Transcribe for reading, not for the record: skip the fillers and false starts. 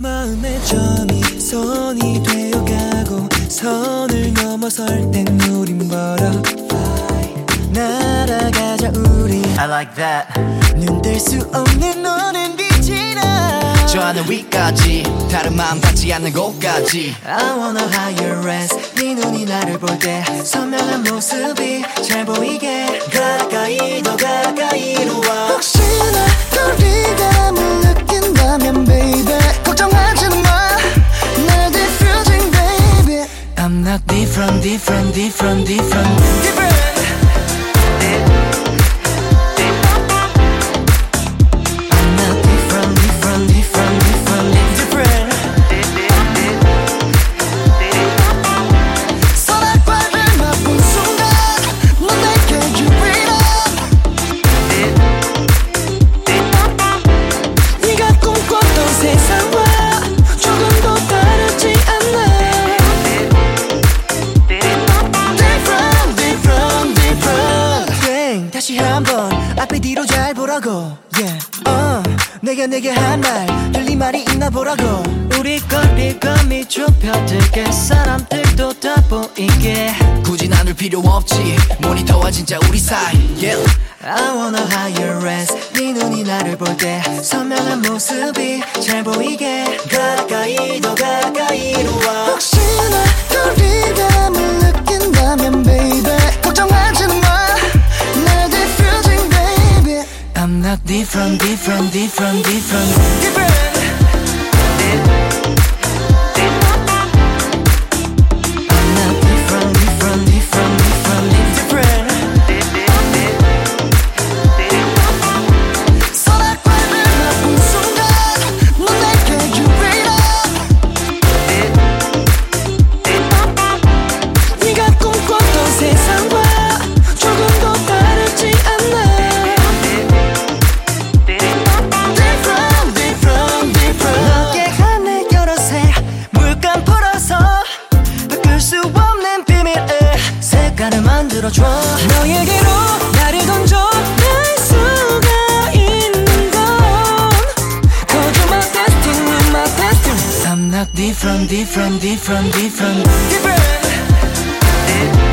마음의 점이 손이 되어가고 선을 넘어설 땐 우린 멀어 날아가자 우리 I like that 눈 뗄 수 없는 너는 빛이 나 저 하늘 위까지 다른 마음 닿지 않는 곳까지 I wanna higher res 네 눈이 나를 볼 때 선명한 모습이 잘 보이게 가까이 더 가까이로 와 혹시나 거리감을 느낀다면 baby 걱정하지는 마날 diffusing baby I'm not different different different different different 다시 한번 앞에 뒤로 잘 보라고 yeah. 내게 한 말 들린 말이 있나 보라고 우리 거리감이 좁혀들게 사람들도 다 보이게 굳이 나눌 필요 없지 모니터와 진짜 우리 사이 yeah. I wanna higher res 네 눈이 나를 볼 때 선명한 모습이 잘 보이게 가까이 더 가까이로 와 혹시나 거리감을 느낀다면 baby 걱정하지는 마날 diffusing baby I'm not different different different different different 색깔을 만들어줘 너에게로 나를 던져 날 수가 있는 건 Cause you're my destiny, you're my destiny I'm not different, different, different, different, different